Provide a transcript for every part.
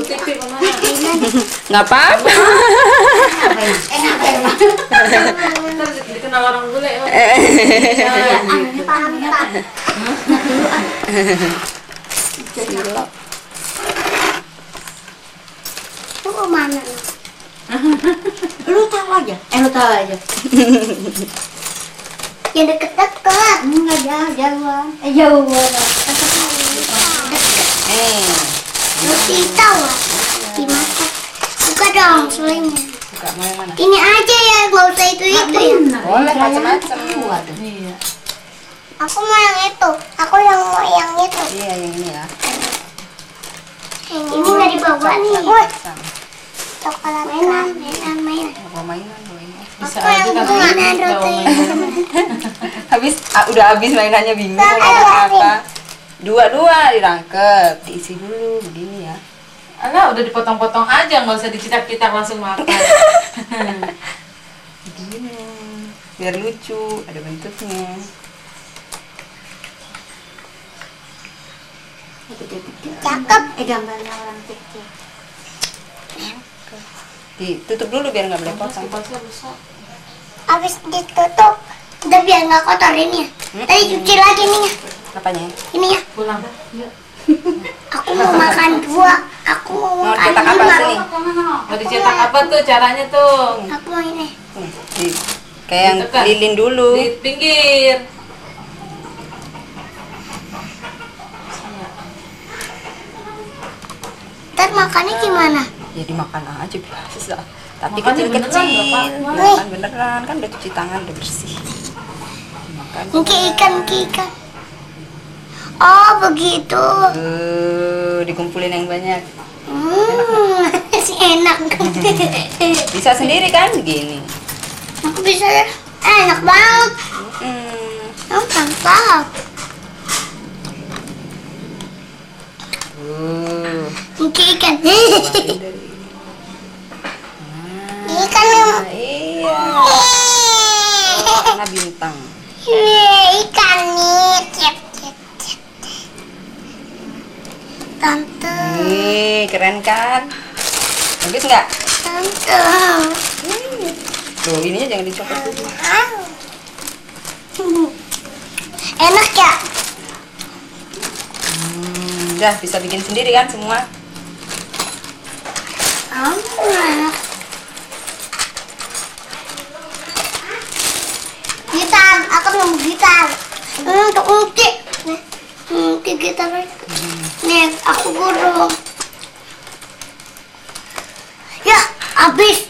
TV kemana? Nggak apa-apa. Ntar dikenal orang bule. Silap. Lu kemana? Lu tahu aja. Lu tahu aja. Yang deket-deket. Enggak jauh-jauhan. Jauhan. Lu tahu dimasak. Buka dong sulingnya. Buka mau yang mana? Ini aja ya, nggak usah itu ya. Boleh macam-macam. Iya. Aku mau yang itu. Aku yang mau yang itu. Iya yang ini ya. Ini nggak dibawa nih. Sama. Coklat mainan. Bawa mainan, bawa ini. Bisa Aku yang aja kan mainan bawa roti. Habis udah habis mainannya bingung mau apa. Dua-dua dirangkep, diisi dulu begini ya. Alah, udah dipotong-potong aja, nggak usah dicitak-citak langsung makan. Begini. Biar lucu, ada bentuknya. Cakep. Gambarnya orang kecil. Ditutup dulu biar nggak belepotan. Kipasnya besar. Habis ditutup, udah biar nggak kotor ini ya. Tadi cuci lagi nih ya. Apanya? Ini ya. Pulang. Aku mau makan dua. Aku mau Mau makan cetak apa lima. sini? Mau dicetak apa tuh caranya tuh? Aku mau ini. Kayak yang Ditekan. lilin dulu. Di pinggir. Ntar makannya gimana? Ya dimakan aja biasa. Tapi Makannya kecil-kecil. beneran, Bapak. Makan beneran kan udah cuci tangan udah bersih. Makan. Ini ikan. Oh begitu. Dikumpulin yang banyak. Si enak. Bisa sendiri kan begini. Aku bisa ya. Enak banget. Mantap. Ini ikan. Ikan. Iya. Warna bintang. Ikan nih. Tante. Nih, keren kan? Bagus nggak? Tante. Tuh, ininya jangan dicopot dulu. Enak ya? Udah, bisa bikin sendiri kan semua? Enak. Gitar, aku mau gitar. Untuk musik. Nih, gitar. Nih, aku guru. Ya, habis.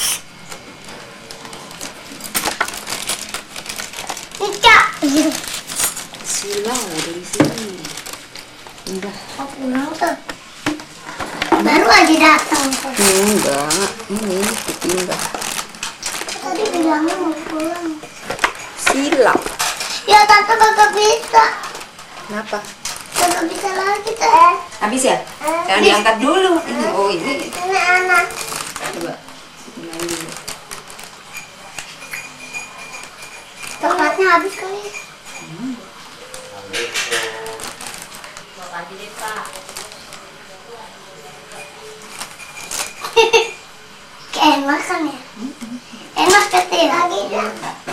Nica. Silau dari sini. Udah. Aku pulang tuh. Baru aja datang tuh. Enggak, ini ditinggal. Tadi bilangnya mau pulang. Silau. Ya, tante kagak bisa. Kenapa? Kagak bisa lagi teh. Habis ya? Jangan diangkat dulu. Ini, oh ini. Ini anak. Coba. Main dulu. Coklatnya habis kali. Enak kan ya? Enak kecil lagi dah.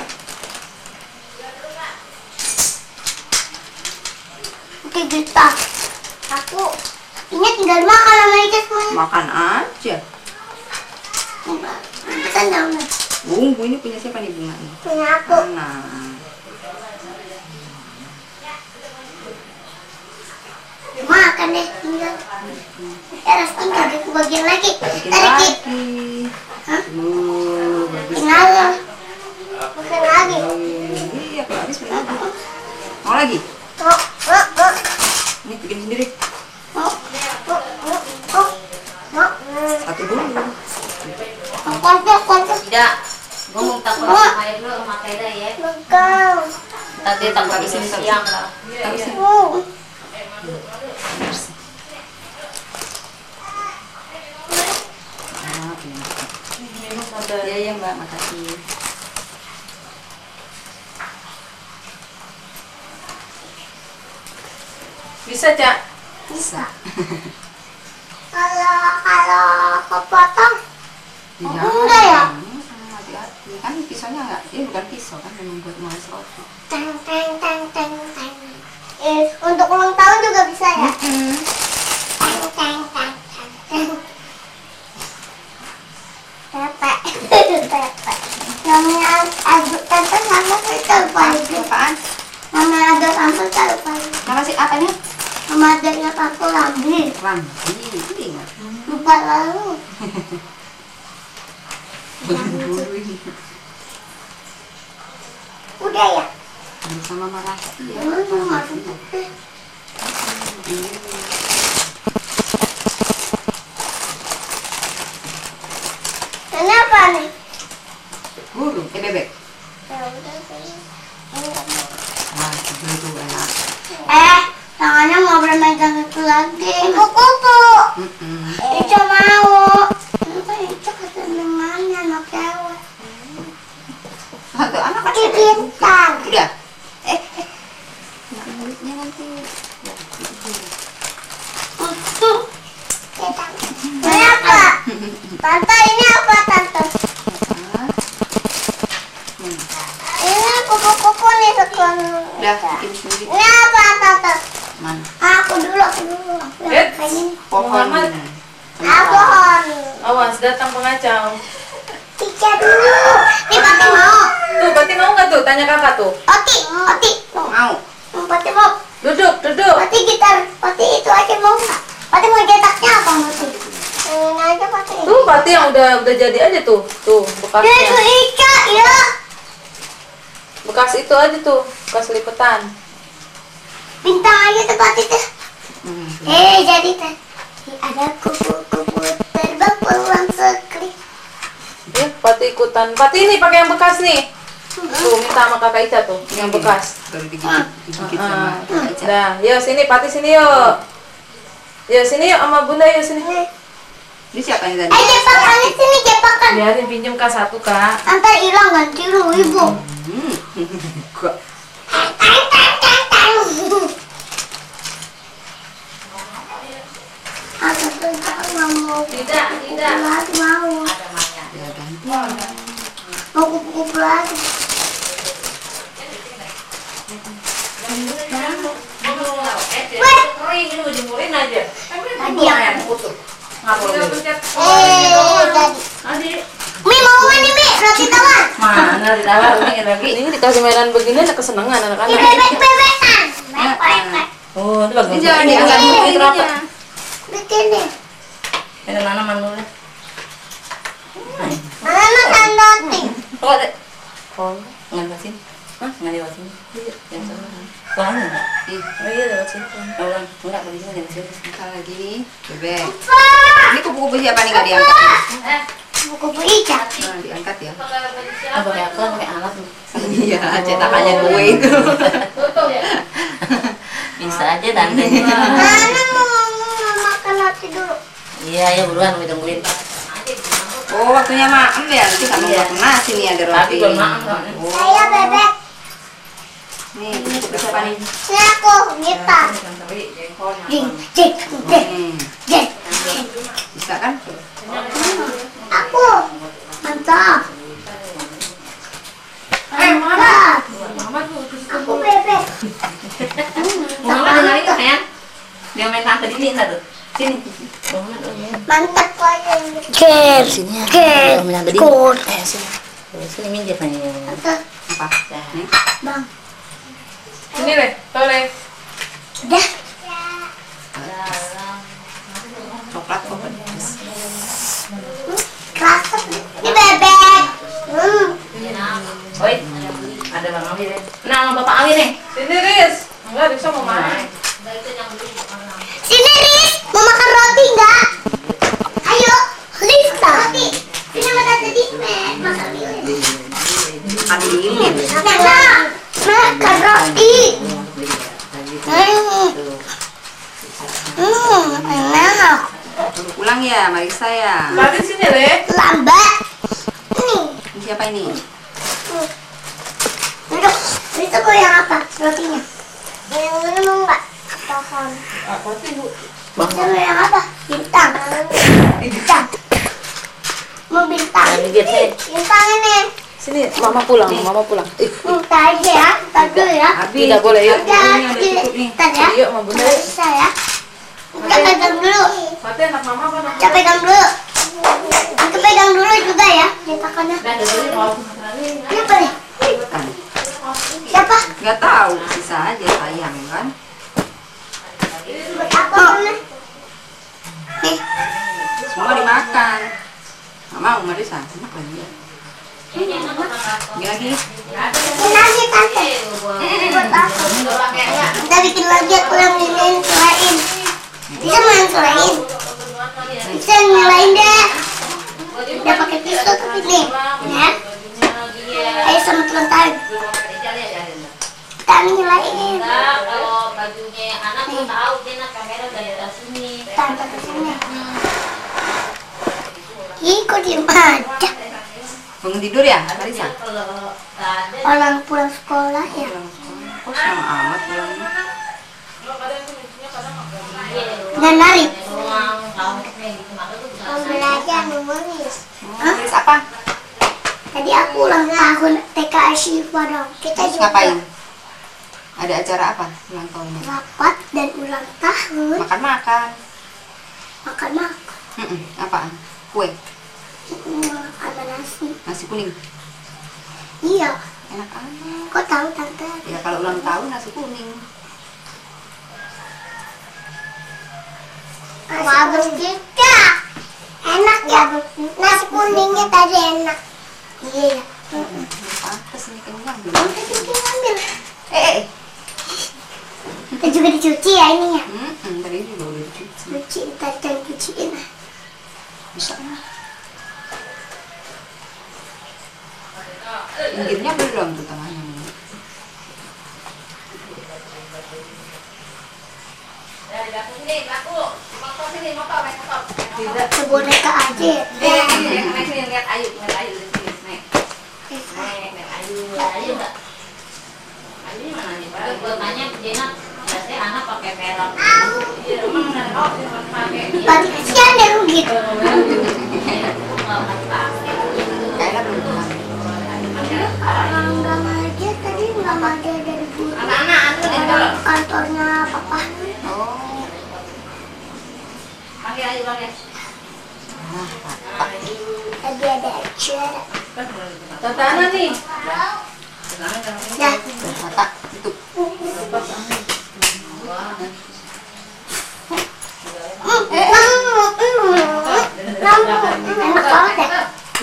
Oke kita. Aku ini tinggal makan sama Ica semuanya. Makan aja. Enggak. Kita jangan. Bumbu ini punya siapa nih bunganya? Punya aku. Nah. Makan deh tinggal. Harus tinggal di bagian lagi. Bikin Tarik lagi. Hah? Bagus. Tinggal. Bukan lagi. Iya, kalau habis bener. Mau lagi? Mau. Ini bikin sendiri. Mau. Satu dulu. Kontak. Tidak, gue mau takut sama air dulu sama Kaida ya. Bukan. Tadi takut di sini siang lah. Iya, iya Mbak, makasih. Bisa, Cak? Bisa. Kalau kepotong, Iya. enggak ya? Hati-hati. Kan pisaunya enggak, ini bukan pisau kan memang buat ngulas roti. Teng teng teng teng teng. Untuk ulang tahun juga bisa ya? Teng teng teng teng teng. Pepe. Pepe. Namanya aduk tante sama kita lupa itu. Apaan? Namanya aduk tante kita lupa. Nama sih apanya? Nama aduknya tante Ramli. Ramzi. Itu ingat. Lupa lalu. Dulu ini. Udah ya? Sama Marasi ya. Kenapa nih? Burung, bebek. Ya udah sih. Wah, itu enak. Tangannya mau bermegang itu lagi. Kuku. Ica mau. Ica kesenangannya anak cewek. Satu anak kan Bintang. udah. Mulutnya nanti. Ini apa? Tante, ini apa tante? Ini kupu-kupu nih sekon. Udah, bikin sendiri. Ini apa tante? Mana? Aku dulu. Eits. Yang ini. Pohon. Pohon. Awas, datang pengacau. Ica dulu. Ini Pati mau. Tuh, Pati mau nggak tuh? Tanya kakak tuh. Oti. Mau. Pati mau. Duduk, duduk. Pati gitar. Pati itu aja mau nggak? Pati mau cetaknya apa Pati? Ini aja Pati. Tuh, Pati yang udah jadi aja tuh. Tuh, Ya itu bekasnya. Ica ya. Bekas itu aja tuh, bekas lipetan. Bintang aja tuh Pati tuh. Jadi teh. Ada kupu-kupu terbang pulang sekali. Ya, Pati ikutan. Pati ini pakai yang bekas nih. Tuh, minta sama kakak Ica tuh, yang bekas. Baru digigit sama Ica. Nah, yuk sini, Pati sini yuk. Yuk sini yuk sama Bunda yuk sini. Ini siapa yang tadi? Jepakan di sini jepakan. Biarin pinjem Kak satu, Kak. Antar hilang ganti lu ibu. Kok Aku tuh nggak mau. Tidak. Lagi mau. Ada mayat. ya ganti. Mau kupu-kupu lagi. Kering ini jemurin aja. Tadi yang Nggak boleh. tadi. Mi mau nggak nih Mi? Roti tawar. Mana ditawar ini lagi. Ini dikasih mainan begini ada kesenangan Ini anak-anak. bebek-bebekan. Bebek. Oh, itu bagus. Ini jangan Ini diangkat ini begini apa? ya. Bikin deh. Ada mana manula? Mana tandoti? Oh, ada. Oh, Nggak lewat sini. Hah? Nggak lewat sini. Yang sana. Lain. Ih, oh iya lewat situ. Oh, enggak bagi sini yang sini. buka lagi. Bebek. Ini kupu-kupu siapa nih nggak diangkat? Kupu-kupu Ica. Nah, diangkat ya. Ah, pakai apa? Pakai alat. Iya, cetakannya gue itu. Bisa aja tante. Mana mau makan roti dulu? Iya, ya buruan kita tungguin. Oh, waktunya makan ya. Nanti sama Iya. buat nasi nih ada roti. Tapi belum makan soalnya. Oh, Saya bebek. nih kupu-kupu siapa nih? Ini aku gitar. Jing, jing, jing, jing. Bisa kan? Aku mantap. Mama. Mama tuh. Aku bebek. Mama dengar itu ya? Dia main tante di sini tuh. Sini. Mantap aja. Ker. Sini ya. Ker. Main tante di. Kur. Sini. Sini minjem nih. Tante, Apa? Nih. bang. Sini deh, toleh. Udah. Coklat kok. Kerasa. Ini bebek. Oi, ada Bang Ami deh. Nah, sama Bapak Ami nih. Sini, Riz. Enggak, Risa mau main. Sini Riz, mau makan roti nggak? Ayo, Riz roti. Sini sama tante Dime, makan lilin. Makan lilin. Makan roti. Enak. Baru pulang ya, Marisa ya. Tadi sini, Le. Lambat. Nih, Ini siapa ini? duduk. Riz mau yang apa? Rotinya. Yang ini mau nggak? Tahan. Apa sih Bu? Sama yang apa? Bintang. Bintang. Mau bintang. Bintang ini. Sini, Mama pulang, Mama pulang. Minta aja ya. Tadi ya. Tidak boleh yuk. Tadi ya. Yuk, Mama Bunda. Nggak bisa ya. Kita pegang dulu. Fatih anak Mama apa anak Kita pegang dulu. Kita pegang dulu juga ya. Cetakannya. Siapa nih? Siapa? Nggak tahu, sisa aja sayang kan. Buat apa Mama? Nih. Semua dimakan. Nggak mau Marisa, enak lagi. Ini lagi. Bikin lagi tante. Buat apa? Kita bikin lagi aku yang nyalain selain. Bisa mau yang selain. Bisa yang nyalain deh. Udah pakai pisau tapi nih. Ya. Ayo sama teman-teman. Kita nyalain. Kalau bajunya anak tuh tahu dia nak kamera dari atas sini. Tante ke sini. Ih, kok diem aja. Bangun tidur ya, Marisa? Orang pulang sekolah ya. Kok sama amat pulangnya? Dan narik. Mau Belajar nulis. Nulis apa? Tadi aku ulang tahun TKS Syifa dong. Kita Terus juga ngapain? Ada acara apa ulang tahunnya? rapat dan ulang tahun. Makan-makan. Makan-makan. Apaan? Kue? Makan sama nasi. Nasi kuning? Iya. Enak amat. Kok tahu tante? Ya kalau ulang tahun nasi kuning. Bagus juga. Enak ya. Nasi kuningnya tadi enak. Iya. Pantes nih kenyang. Kita ngambil. Eh. Kita juga dicuci ya ininya. Tadi juga udah dicuci. Cuci, tadi cuciin. Bisa kan? Pinggirnya belum tuh tengahnya. Tidak. Seboneka aja. lihat Ayu dari sini. Ayu enggak? Ayu mana nih? Gua tanya Jena, biasanya anak pakai merah. Iya, emang benar pakai. Berarti kasihan deh rugi. Kayaknya belum pulang. Nggak ngajar tadi nggak ngajar dari guru. Anak-anak anu nih kalau Kantornya papa. Oh. panggil Ayu pakai. Tadi ada acara. Tatanan nih. Ya. Kakak itu. Enak banget ya.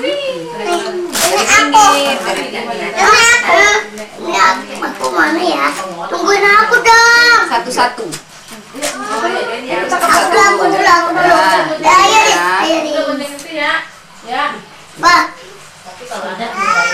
Ini aku mana ya? Tungguin aku dong. Satu-satu. Aku dulu. Ya, ayo deh, ayo deh. Ya. Ya. Bah. Tapi kalau ada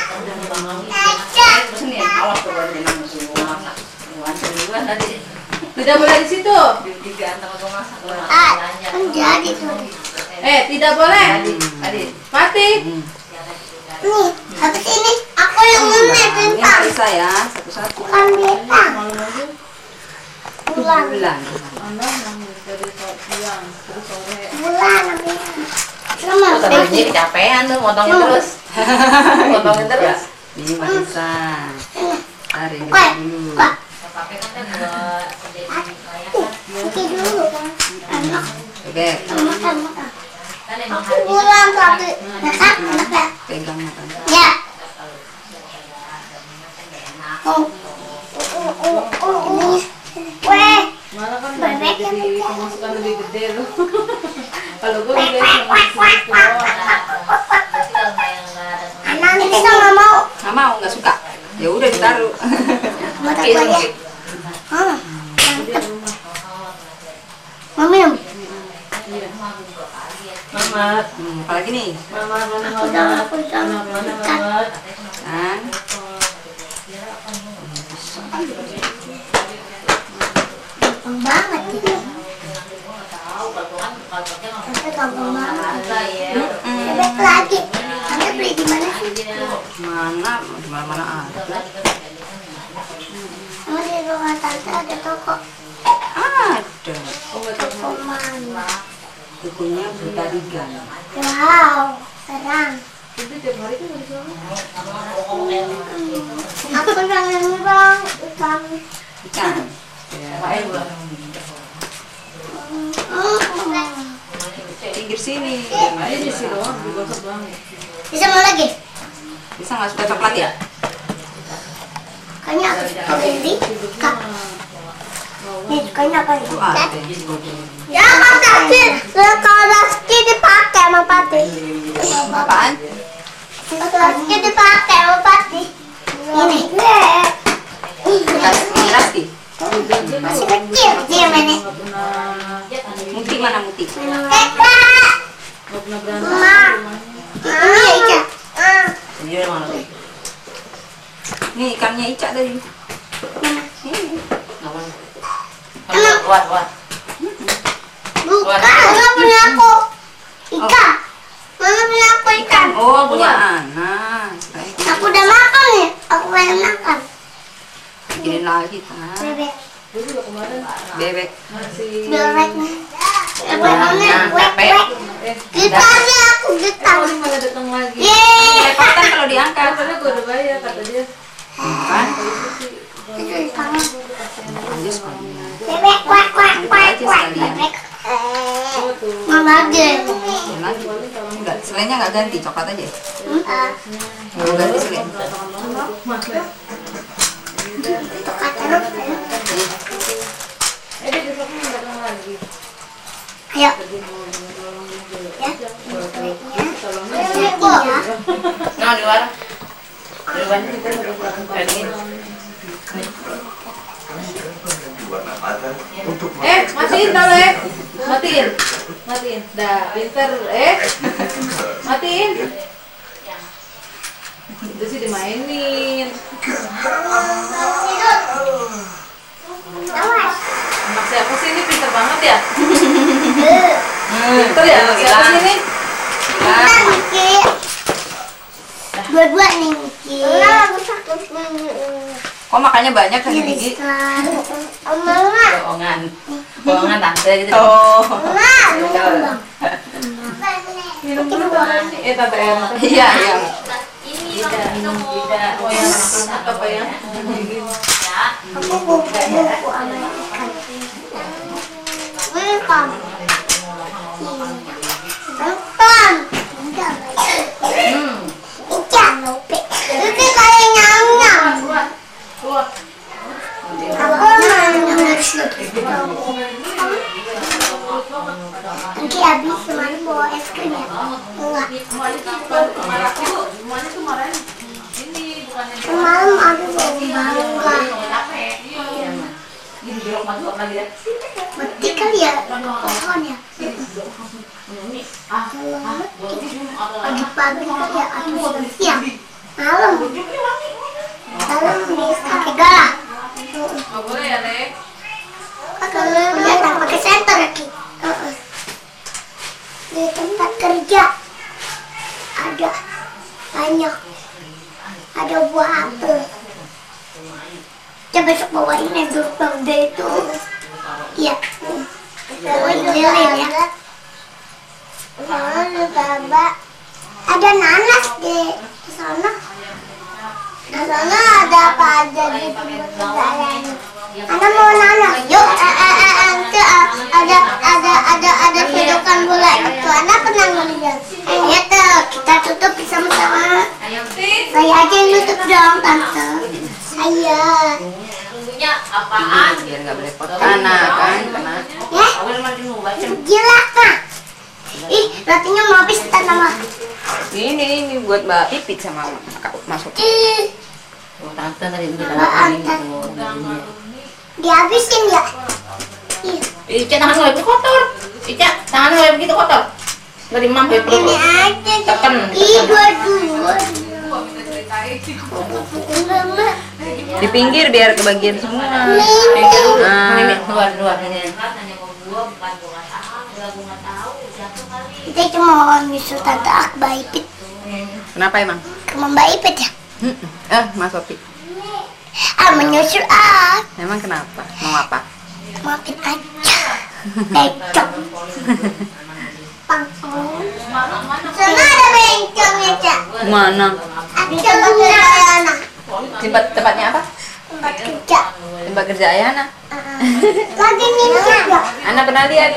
Sini awas tuh buat jenang semua. duluan tadi. Tidak boleh di situ. Diganteng aku masak orang Ah, belanja. kan jadi tuh. Tidak boleh. Tadi. Mati. Nih, habis ini aku yang ngemil Ini bintang. Marisa ya, satu-satu. Bukan bintang. Bulan. Bulan. Anak nangis dari siang terus sore. Bulan namanya. Sama. Tadinya kecapean tuh motongin terus. Motongin terus. Ini Marisa. Tarik dulu. Wah, Pakai kan buat oke dulu kan. Enak. Oke, Makan. kan emang Aku bulan tapi makan enak ya. pegang makan. Ya. Oh. Ini. Weh. Malah kan Bebek jadi yang pemasukan lebih gede loh. Kalau gue udah sama sedikit doang. Anak ini nggak mau. Nggak mau, nggak suka. Ya udah ditaruh. Mau tak aja. Mau minum? Mamat. Apalagi nih? Mama mana Aku udah Mamat. Kan? gampang banget ini. Tapi gampang banget. Bebek lagi. Anda beli di mana sih? Mana? Di mana-mana ada. Sama di rumah tante ada toko. Ada. Oh, nggak tahu. Pemain. Bukunya Buta Rigan. Wow, serang. Itu tiap hari kan harus bangun. Aku pengen bang, ikan. Ikan. Ya. Pinggir sini. Aja di sini doang, digosok doang. Bisa mau lagi? Bisa nggak suka coklat ya? Kayaknya aku ganti kak. Nih, kayaknya apa itu? Ada. Ya, Mas Kaki. Kalau Rizky dipakai sama Pati. Apaan? Rizky dipakai sama Pati. Ini. Lasti. Masih kecil dia mainnya. Muti mana Muti? Kak. Nggak pernah berantem. Ma. Ini ya, Ica. Ini mana tuh? Nih ikannya Ica tadi. Wah. Bukan, mana punya aku. Ikan. Mana punya aku ikan. Oh, punya anak. Aku udah makan nih. Aku pengen makan. Bikinin lagi kan. Bebek. Gue juga kemarin Bebek. masih Bebeknya. Bebek. Kita aja aku getang. ini malah datang lagi. Yeay. Repotkan kalau diangkat. Katanya gue udah bayar, kata dia. Kan? Bebek kuak kuak kuak kuak. Bebek. Mama aja. Ya, lagi. Enggak, selainnya nggak ganti, coklat aja. Nggak ganti selain. Dia besoknya datang lagi. Ayo. Ya. Nah, di luar. Di luar. Matiin tau matiin. Matiin. Dah, pinter. Matiin. Itu sih dimainin. Anak siapa sih ini pinter banget ya? Pinter ya anak siapa sih ini? Bentar, Miki. Dua-dua nih, Miki. Aku sakit. Kok makannya banyak kan Gigi? Mama. Bohongan tante gitu. Oh. Mama. Minum dulu Bang. Tante Em. Iya, iya. Ini tidak. Oh yang apa ya? Aku buku-buku sama ikan. Welcome. Welcome. Ikan. Itu kayak nyam-nyam. Aku Nanti habis kemarin bawa es krim ya? Enggak. Semalam aku bawa mangga. Mati kali ya pohon ya. Pagi-pagi kali ya atau siang. Malam. Malam bisa segala. Nggak boleh ya, Lek? Kelihatan pakai senter lagi. Di tempat kerja ada banyak, ada buah apel. Coba besok bawain endor bangda itu. Iya. Bawain lilin ya. Ada nanas di sana. Di sana ada apa aja di tempat kerjaan. Anak mau nanas. Yuk, ada sedokan bola itu. Anak pernah ngeliat. Ayo tuh, kita tutup sama-sama. Saya aja yang nutup dong, tante. Saya. Bumbunya apaan? Biar nggak belepotan, kan? Kena. Ya, gila kak. Ih, rotinya mau habis tanah. Ini buat Mbak Pipit sama Kak masuk. Ih, Tante tadi dihabisin ya. Ih, Ica tangan lo lebih kotor. Ica tangan lo begitu kotor. Dari mam ini aja. Tekan. Ih, dua-dua. Mama. Di pinggir biar kebagian semua. Ini luar ini. Kita cuma mau nyusul tante Akbar Ipit. Kenapa emang? Ke Mbak Ipit ya? Mas Sofi. Menyusul Emang kenapa? Mau apa? maafin aja. Bencong. Sana ada bencongnya, Cak. Mana? Di tempat kerja. Tempatnya apa? Tempat kerja. Tempat kerja Ayana. Lagi nih juga. Ana pernah lihat.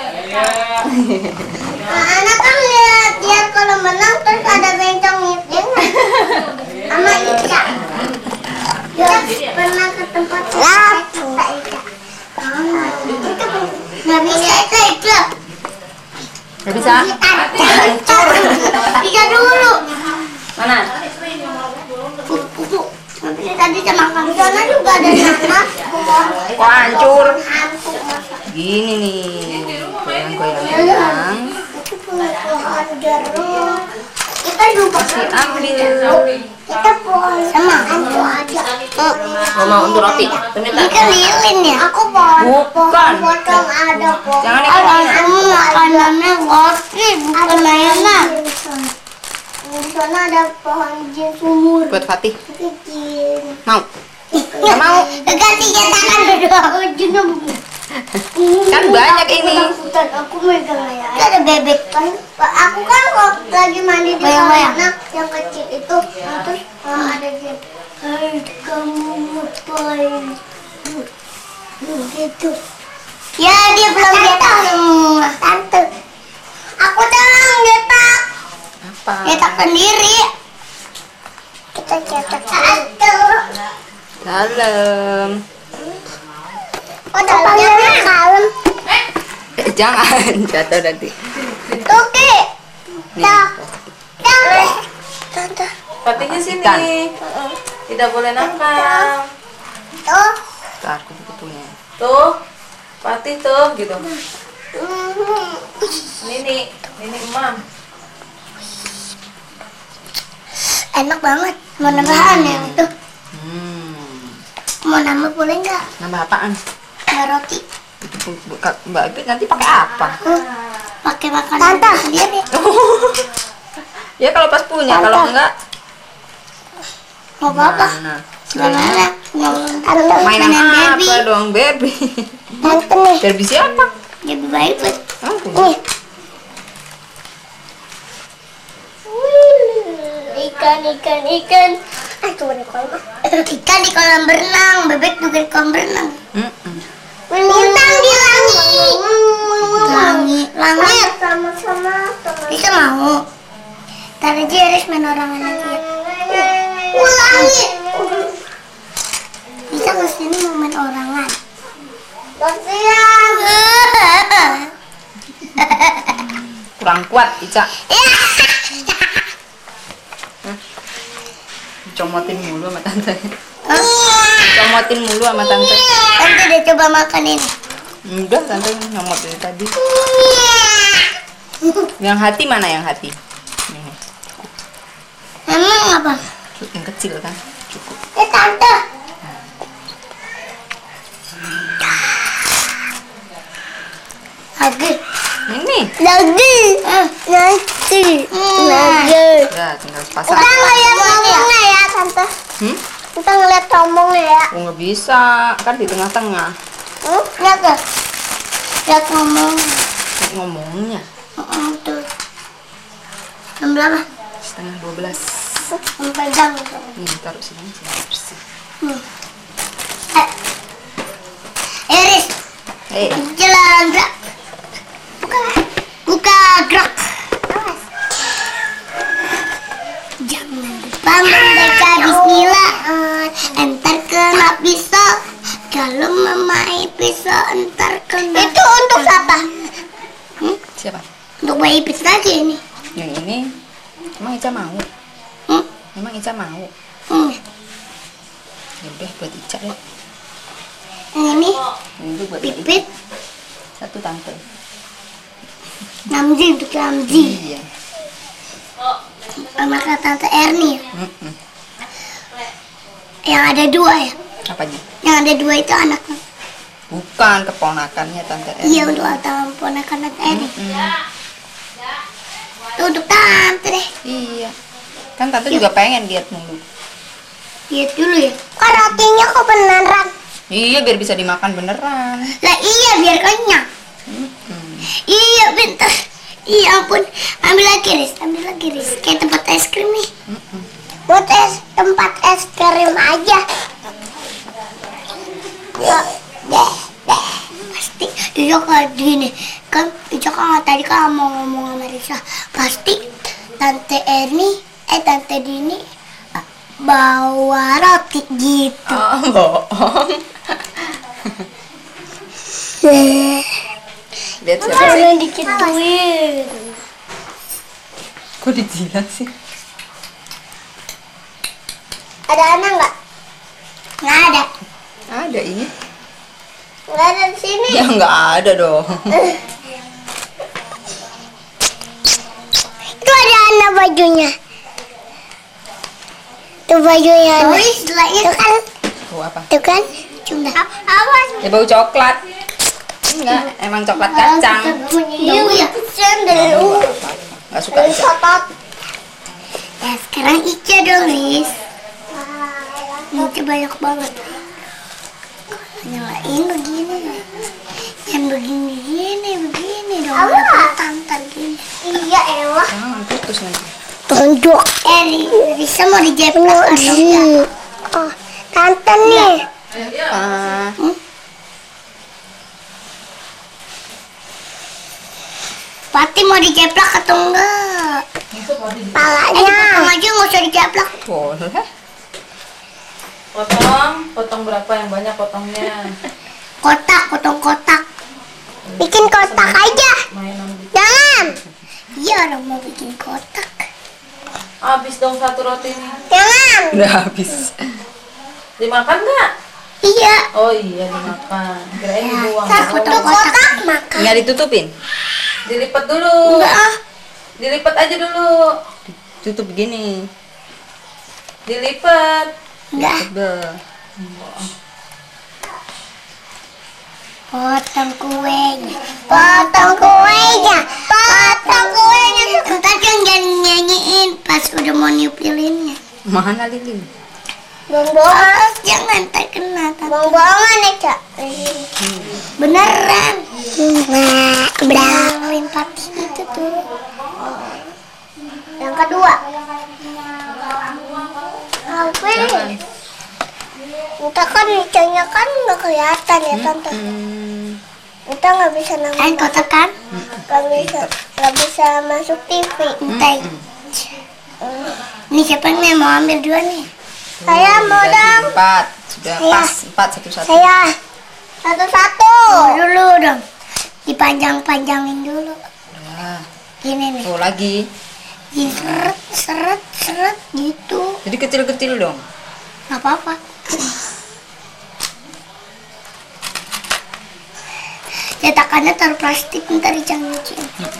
Nah, anak kan lihat dia kalau menang terus ada bencong ngipin sama Ica. Dia pernah ke tempat Ica. Nggak bisa Ica. Nggak bisa? Hancur. Ica dulu. Mana? Kuku. Tadi sama Kang Jona juga ada anak. Kok hancur? Hantu. Gini nih. Goyang-goyang. Kita juga Ambil. kita boleh sama hantu aja. Oh, mau untuk roti? Ini kan lilin ya? Aku Bukan. potong ada pohon. Jangan Kamu makanannya roti bukan mainan. Di sana ada pohon jin sumur. Buat Fatih. Jin. Mau? Nggak mau. Ganti jentakan berdua. Jinnya Kan banyak ini. Aku megang ya. Ada bebek kan? Aku kan kok lagi mandi di kolam anak yang kecil itu, terus ada jin. Hai kamu ngapain? Gitu. Ya dia belum cetak. Tante. Aku jangan cetak. Apa? Cetak sendiri. Kita cetak satu. Dalam. Oh dalamnya kalem. Jangan jatuh nanti. Oke. Tante. Patinya sini. Ikan. Tidak boleh nakal. Tuh. Ntar kupu-kupunya. Tuh. Patih tuh gitu. Nini Emam. Enak banget. Mau nambahan yang itu? Mau nambah boleh nggak? Nambah apaan? Nambah roti. Mbak Ipit nanti pakai apa? Pakai makanan sendiri. Ya kalau pas punya, Tante. kalau enggak Mau apa? mana? Gimana? Mainan apa Barbie. dong, Barbie? Tante nih. Barbie siapa? Jadi baik buat. Aku. Nih. Ikan. Tuh di kolam. Ikan di kolam berenang, bebek juga di kolam berenang. Bintang di langit. Sama-sama. Bisa mau. Tadi aja Iris main orangan lagi. Langit. Bisa kesini mau main orangan. Kasihan. Kurang kuat, Ica. Comotin mulu sama tante. Comotin mulu sama tante. Tante udah coba makan ini. Udah, tante nyomot dari tadi. Yang hati mana yang hati? Nih, Emang apa? yang kecil kan? Cukup. Tante. Lagi. Ini. Lagi. Nanti. Lagi. Ya, tinggal pasang. Kita ngeliat tombongnya ya, Tante. Kita ngeliat tombongnya ya. Oh, nggak bisa, kan di tengah-tengah. Lihat tuh. Lihat ngomong. Ngomongnya Tuh. Jam berapa? setengah 12. Pegang. Nih, taruh sini bersih. Iris. Jalan gerak. Buka gerak. Jangan lupa membaca bismillah. Entar kena pisau. Kalau memakai pisau entar kena. Itu untuk siapa? Siapa? Untuk bayi Ipit lagi ini. Yang ini emang Ica mau? Emang Ica mau? Ya udah buat Ica deh. Yang ini Ini buat Pipit. satu tante. Namzi untuk Namzi. Iya. Sama kata Tante Erni. Yang ada dua ya. Apanya? Yang ada dua itu anaknya. Bukan keponakannya tante Erni. Iya untuk tahun ponakan Tante Erni. Itu untuk Tante deh. Iya. Kan tante juga pengen lihat mulu. Lihat dulu ya. Kok rotinya kok beneran? Iya, biar bisa dimakan beneran. Lah iya biar kenyang. Iya ampun, ambil lagi Riz, kayak tempat es krim nih. Buat tempat es krim aja. Pasti dia kayak gini kan, Ica kan tadi kan mau ngomong sama Risa, pasti Tante Dini bawa roti gitu. Oh, bohong. Lihat siapa sih? Jangan dikituin. Kok dijilat sih? Ada anak nggak? Nggak ada. Ada ini. Nggak ada di sini. Ya nggak ada dong. Itu ada anak bajunya. Itu bajunya. Itu kan. Oh, apa? Itu kan. Cuma. Awas. Ya bau coklat. Enggak, emang coklat kacang. Iya ya. Sendal. Nggak suka aja. Ya sekarang Ica dong, Riz. Ica banyak banget. Nyalain begini. Yang begini dong. Ada tantan gini. Iya, Ewa. Jangan putus nanti. Tonjok. Risa mau dijepit atau enggak? Oh, tantan nih. Pati mau dijeplak atau enggak? Palanya. Potong aja nggak usah dijeplak. Boleh. Potong berapa yang banyak potongnya? Potong kotak. Bikin kotak aja. Mainan gitu. Jangan. Iya orang mau bikin kotak. Habis dong satu roti nih. Jangan. Udah habis. Dimakan nggak? Iya. Oh iya dimakan. Kirain dibuang. Satu Oh, kotak makan. Nggak ditutupin. dilipat dulu. Enggak. Dilipat aja dulu. Tutup begini. Dilipat. Enggak. Tebel. Potong kuenya. Ntar kan jangan nyanyiin pas udah mau niup lilinnya. Mana lilin? Bohong. Jangan terkena. Bohongan ya, Cak. Beneran. Lilin pati itu tuh. Yang kedua. Jangan. Kita kan nicanya kan nggak kelihatan ya tante. Kita nggak bisa nambah kotak kan? Nggak bisa masuk TV. Entai. Ini siapa nih mau ambil dua nih? Saya mau dong. 4. Sudah pas. 4 satu-satu. Saya satu-satu. Dulu dong. Dipanjang-panjangin dulu. Nah. Gini nih. Oh lagi. Seret gitu. Jadi kecil-kecil dong. Nggak apa-apa. Cetakannya taruh plastik, ntar dicangcuin.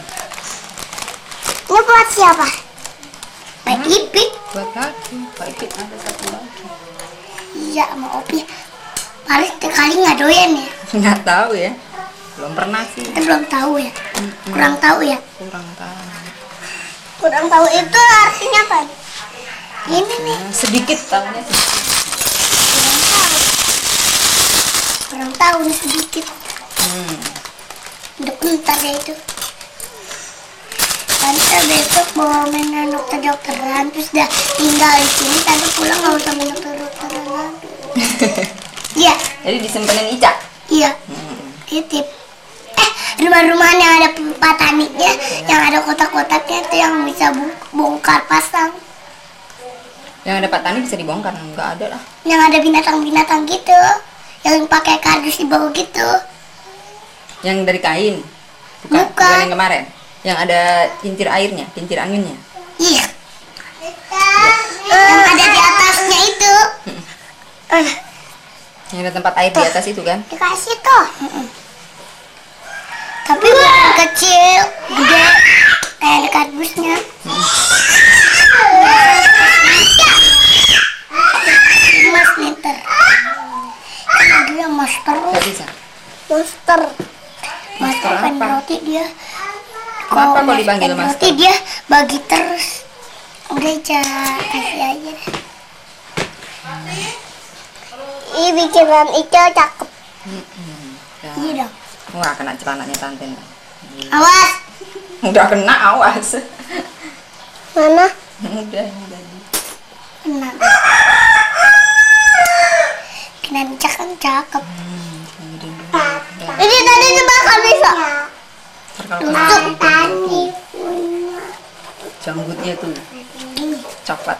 Ini buat siapa? Pak Ipit. Buat lagi. Pak Ipit ada satu lagi. Iya, sama Opi. Paling sekali nggak doyan ya. Nggak tahu ya. Belum pernah sih. Kita belum tahu ya. Kurang tahu ya. Kurang tahu. Kurang tahu itu artinya apa? Ini nih. Sedikit tahunya sih. Kurang tahu nih sedikit. Udah bentar ya itu. Tante besok bawa mainan dokter-dokteran, terus udah tinggal di sini. Tante pulang nggak usah main dokter-dokteran lagi. Iya. Jadi disimpenin Ica. Iya. Titip. Rumah-rumahan yang ada pataniknya, yang ada kotak-kotaknya itu yang bisa bongkar pasang. Yang ada Pak Tani bisa dibongkar. Nggak ada lah. Yang ada binatang-binatang gitu, yang pakai kardus di bawah gitu. Yang dari kain. Bukan yang kemarin. Yang ada kincir airnya, kincir anginnya. Iya. Yang ada di atasnya itu. Yang ada tempat air di atas itu kan. Dikasih tuh. Tapi bukan kecil, gede, kayak ada kardusnya. Mas meter. Dia master. Nggak bisa. Master. Master Master apa? roti dia. Kenapa kok dipanggil master master? roti dia bagi terus. Udah kasih aja deh. Ih, bikinan Ica cakep. Ya. Iya dong. Wah, kena celananya tante. Awas. Udah kena, awas. Mana? Udah ini tadi. Kena. Kena kan cakep. Ini tadi dimakan bisa. Untuk tadi. Janggutnya tuh coklat.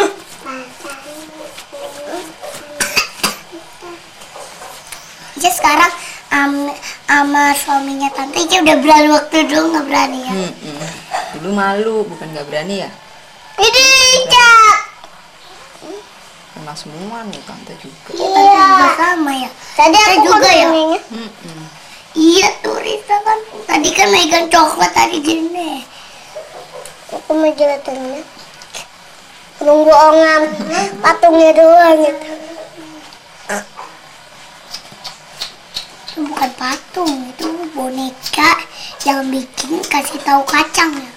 Aja sekarang sama suaminya tante Ica udah berani, waktu dulu nggak berani ya. Dulu malu, bukan nggak berani ya. Ini Ica. Kena semua nih tante juga. Iya. Sama ya. Tadi aku juga ya. Iya tuh Risa kan. Tadi kan megang coklat tadi gini. Aku mau jelatinnya. Nunggu ongam patungnya doang gitu. Itu bukan patung, itu boneka yang bikin kasih tahu kacang ya.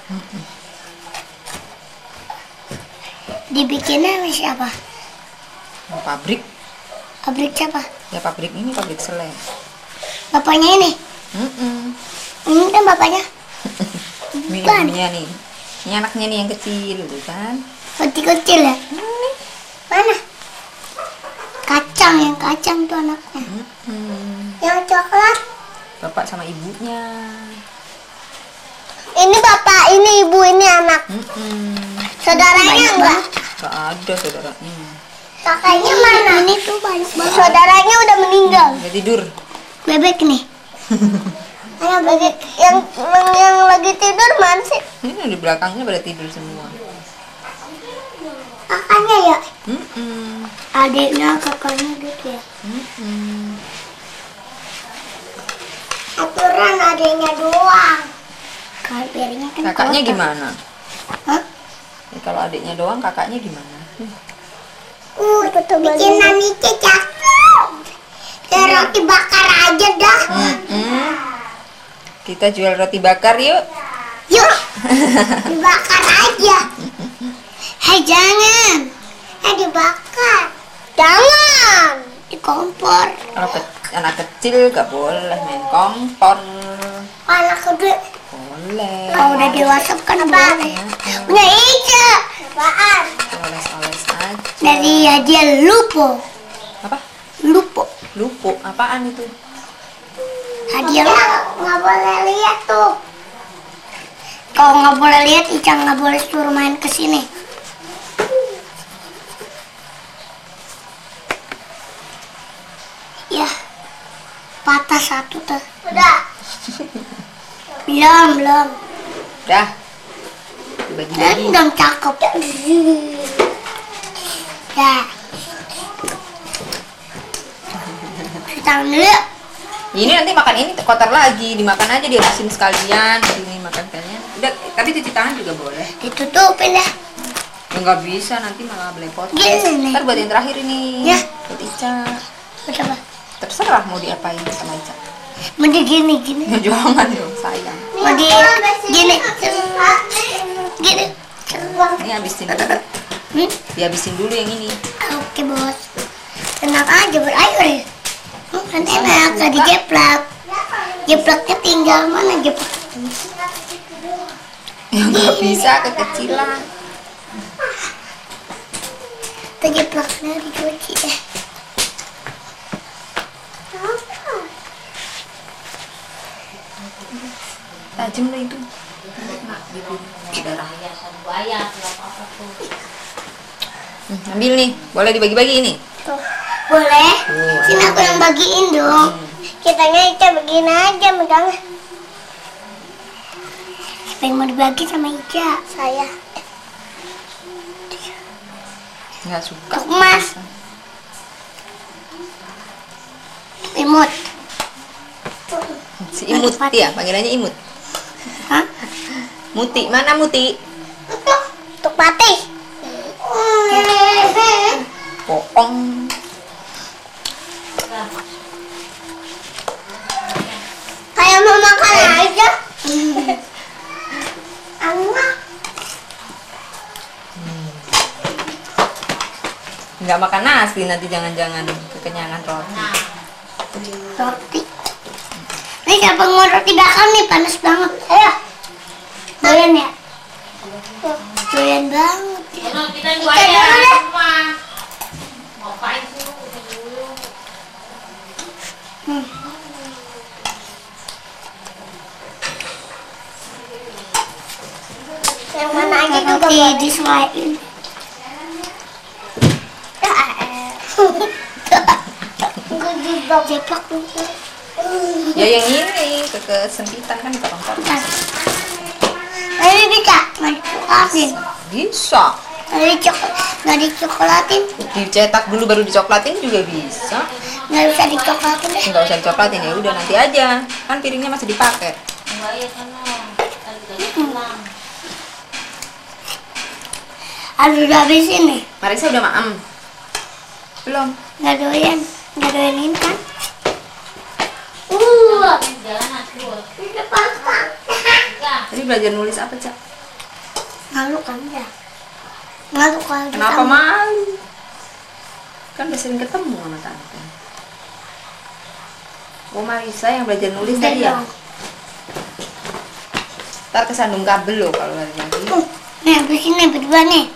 Dibikinnya sama siapa? Pabrik. Pabrik siapa? Ya pabrik ini pabrik selai. Bapaknya ini? Ini kan bapaknya? Ini Bukan. ibunya nih. Ini anaknya nih yang kecil tuh kan. Kecil-kecil ya? Mana? Yang kacang tuh anaknya. Yang coklat? Bapak sama ibunya. Ini bapak, ini ibu, ini anak. Saudaranya enggak? Gak ada saudaranya. Kakaknya mana? Ini tuh banyak banget. Saudaranya udah meninggal. Udah tidur. Bebek nih. Ayo bebek. Yang lagi tidur mana sih? Ini di belakangnya pada tidur semua. Kakaknya ya? Mm-mm. Adiknya, kakaknya gitu ya? Aturan adiknya doang. Kalau piringnya kan Kakaknya kotor. gimana? Hah? Ya, kalau adiknya doang, kakaknya gimana? Bikinan Ica cakep. Kayak roti bakar aja dah. Kita jual roti bakar yuk. Yuk, dibakar aja. Hei jangan. Dibakar. Jangan. Di kompor. Kalau anak kecil gak boleh main kompor. Anak gede. Boleh. Kalau udah dewasa kan boleh. Punya Ica. Apaan? Oles-oles aja. Dari hadiah lupo. Apa? Lupo. Lupo. Apaan itu? Hadiah nggak boleh lihat tuh. Kalau nggak boleh lihat, Ica nggak boleh suruh main ke sini. Ya, patah satu tuh. Udah. Belum. Dah. Bagi-bagi. Belum cakep. Ya. Cuci tangan dulu. Ini nanti makan ini kotor lagi, dimakan aja dihabisin sekalian. Ini makan kayaknya. Udah, tapi cuci tangan juga boleh. Ditutupin ya. Ya nggak bisa, nanti malah belepotan. Gini nih. Ntar buat yang terakhir ini. Ya. Buat Ica. Coba. Terserah mau diapain sama Ica. Mending gini. Ya jangan dong, sayang. Mau di gini. Gini. Ini habisin dulu. Dihabisin dulu yang ini. Oke bos. Tenang aja berair ya. Kan enak, gak dijeplak. Jeplaknya tinggal mana jeplak? Ya nggak bisa, kekecilan. Jeplaknya dicuci deh. Tajam lah itu. Kena gitu. Darah. Buaya atau apa tuh. Ambil nih, boleh dibagi-bagi ini. Tuh. Boleh? Sini aku yang bagiin dong. Kitanya Ica bagiin aja megangnya. Siapa yang mau dibagi sama Ica? Saya. Nggak suka. Untuk Mas. Imut. Si Imut ya, panggilannya Imut. Hah? Muti, mana Muti? Untuk Pati. Bohong. Kayak mau makan aja. Enak. Nggak makan nasi nanti jangan-jangan kekenyangan roti. Roti. Ini Ini siapa ngorok di belakang nih, panas banget. Ayo. Doyan ya? Doyan banget. Kita dua ya semua. Ngapain sih lu? Yang mana aja juga disesuaiin. Jeplak. Ya yang ini kesempitan kan potong-potong. Ini bisa nggak dicokolatin. Bisa. Nggak dicokolatin. Dicetak dulu baru dicoklatin juga bisa. Nggak bisa dicokolatin deh. Enggak usah dicoklatin ya udah nanti aja. Kan piringnya masih dipakai. Enggak ya sana. Tadi pulang. Aduh, udah habis ini. Marisa udah maem? Belum. Nggak doyan ini kan? Jalan aku. Tadi belajar nulis apa, Cak? Malu kan ya? Malu kalau Kenapa malu? Kan udah sering ketemu sama tante. Oh, Marisa yang belajar nulis tadi ya? Ntar kesandung kabel loh kalau lari lagi. Nih, habis ini berdua nih.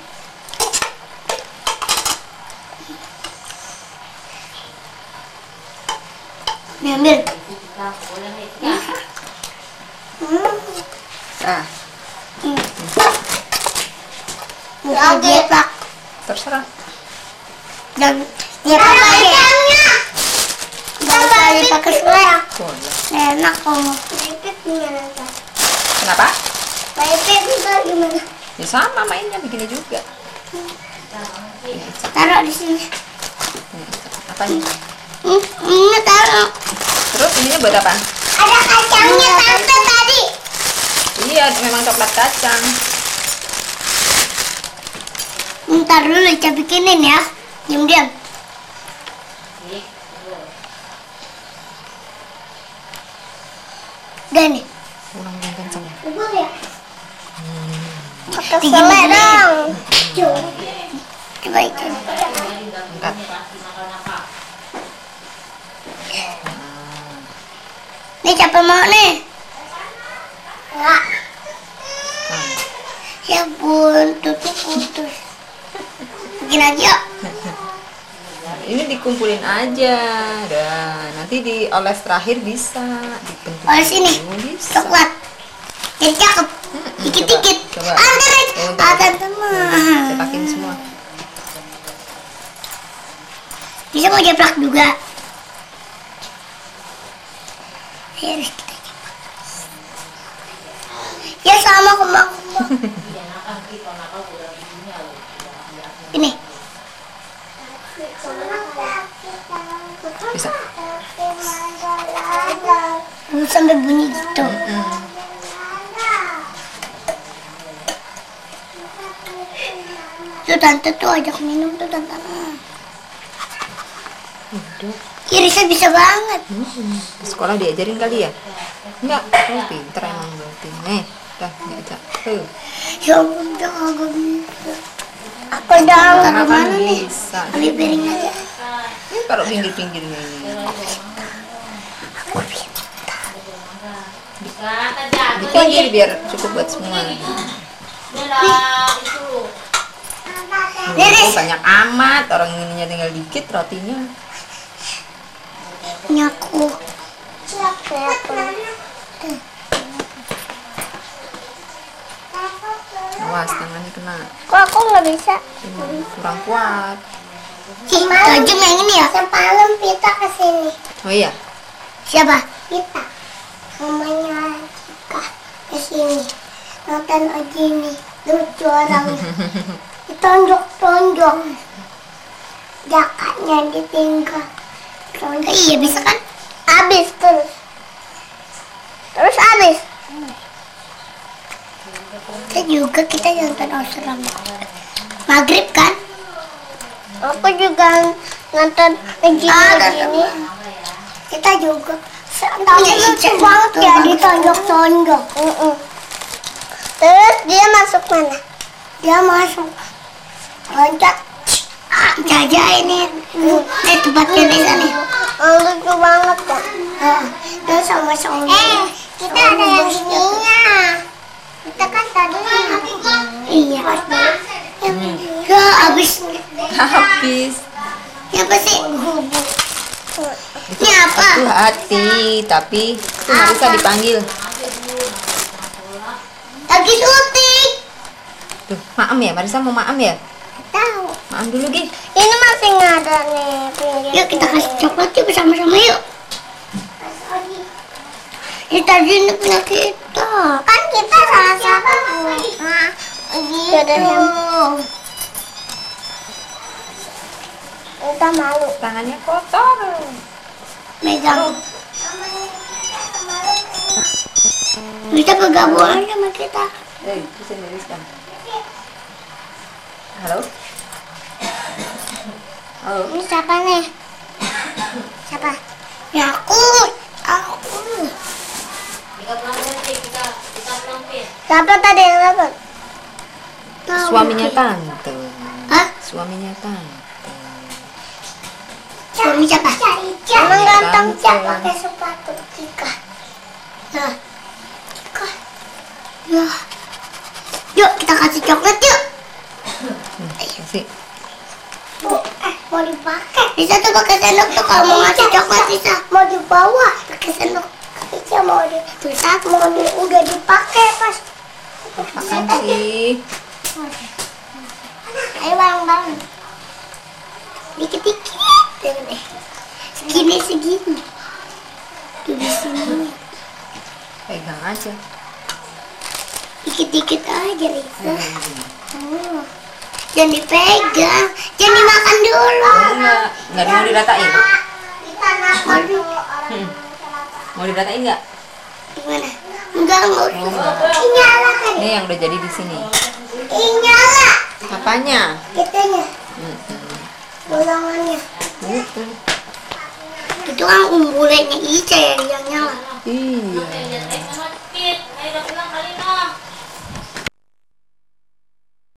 Nih, ambil. Ah, Bukan jeplak. terserah. Dan jeplak lagi. Jangan dipakai selek. Boleh. Enak kamu. Kenapa? Pipet itu gimana? Ya sama mainnya begini juga. Taruh di sini. Apa nih? Ini taruh. Terus ininya buat apa? Ada kacangnya tante tadi. Iya, memang coklat kacang. Ntar dulu Ica bikinin ya. Diam-diam. Udah nih. Ulang yang kencang ya. Bubur ya? Pakai selai dong. Coba itu. Angkat. Nih siapa mau nih? Enggak. Ya buntutnya putus. Bikin aja yuk. Ini dikumpulin aja. Dan nanti dioles terakhir bisa. Dibentuk Oles ini. dulu bisa. Coklat. Jadi cakep. Dikit-dikit. Coba. Tante mah. Cetakin semua. Bisa mau jeplak juga. Ya, harus kita jeplak. Ya sama kembang-kembang. Ini. Bisa. Sampai bunyi gitu. Tuh tante tuh ajak minum tuh tante. Udah. Irisnya bisa banget. Di sekolah diajarin kali ya? Enggak, kamu pinter emang berarti. Nih, dah, diajak. Tuh. Ya ampun, udah kagak bisa. Aku udah Karena kan gimana nih? bisa. Ambil piring aja. Ini taruh pinggir-pinggirnya ini. Aku pintar. Di pinggir biar cukup buat semua. Oh, banyak amat. Orang ininya tinggal dikit rotinya. Nyaku. Awas, tangannya kena. Kok aku nggak bisa? Ini kurang kuat. Tajam yang ini ya? Semalam Pita kesini. Oh iya? Siapa? Pita. Mamanya Cika kesini. Nonton aja nih. Lucu orangnya. Ditonjok-tonjok. Jakatnya ditinggal. Iya bisa kan? Habis terus. Terus habis. Kita nonton Ausram. Maghrib kan? Aku juga nonton begini. Kita juga. Tapi lucu banget ya ditonjok-tonjok. Terus dia masuk mana? Dia masuk loncat. Jaja ini tempatnya di sana. Lucu banget kan? Kita sama-sama. Kita ada yang ininya. Kita kan tadi. Iya. Ya habis. Habis. Ya apa sih? Ini apa? Itu hati, tapi itu Marisa dipanggil. Lagi syuting. Tuh, maem ya, Marisa mau maem ya? Tahu. Maem dulu, Gi. Ini masih nggak ada nih. Yuk kita kasih coklat yuk bersama-sama yuk. Ini tadi ini punya kita. Kan kita salah satu. Gitu. Kita malu. Tangannya kotor. Megang. Kita bergabung sama kita. Bisa nuliskan. Halo? Halo? Ini siapa nih? Siapa? Ya aku. 36 detik kita pulang pin. Siapa tadi yang dapat? Suaminya tante. Hah? Suaminya tante. Suami siapa? Emang ganteng siapa pakai sepatu Cika? Nah, Cika. Ya. Yuk kita kasih coklat yuk. Kasih. Mau dipakai? Bisa tuh pakai sendok tuh kalau mau ngasih coklat bisa. Mau dibawa pakai sendok. Bisa mau bisa mau udah dipakai pas. Apaan sih? Ayo bang. Dikit-dikit. Deh. Segini. Tuh di sini. Pegang aja. Dikit-dikit aja Risa. Jangan dipegang, jangan dimakan dulu. Enggak mau diratain. Aduh, Mau diratain enggak? gimana? Enggak mau. Nyala kan? Ini yang udah jadi di sini. Nyala. Apanya? Kitanya, ulangannya. Gitu. Itu kan umbulenya Ica ya yang nyala. Iya.